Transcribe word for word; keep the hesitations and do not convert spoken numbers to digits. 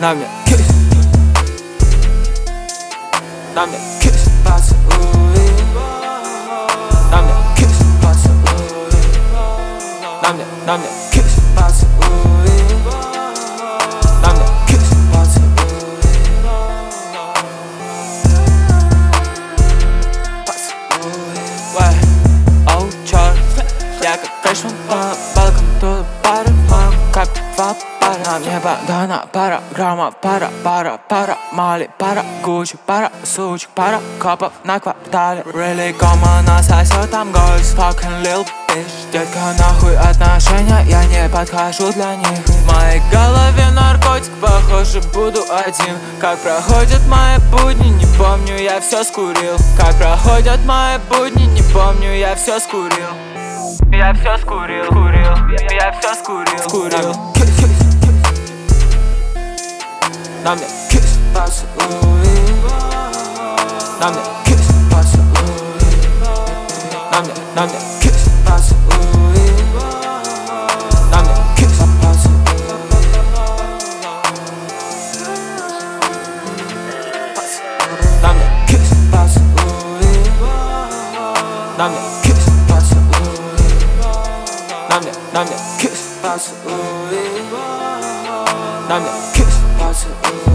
на мне кисс, на мне кисс, поцелуй, на мне кисс, поцелуй, на мне, на мне кисс, поцелуй, на мне кисс, поцелуй, поцелуй. Ой, оу, чёрт, я как фрешман по балкам, тут пары, мам, как два пара. На мне бандана, пара, граммов, пара, пара, пара, мали, пара, гуччи, пара, сучек, пара, копов на квартале. Really, кома насосёт там гольз, fucking lil bitch. Детка, нахуй отношения, я не подхожу для них. В моей голове наркотик, похоже, буду один. Как проходят мои будни, не помню, я всё скурил. Как проходят мои будни, не помню, я всё скурил. Я всё скурил, курил, я всё скурил, скурил. На мне кисс, поцелуй, на мне кисс, поцелуй, на мне, на мне кисс, поцелуй, на мне кисс, поцелуй, на мне кисс, поцелуй, на мне кисс, поцелуй, на мне, на мне кисс, поцелуй, на мне кисс, поцелуй.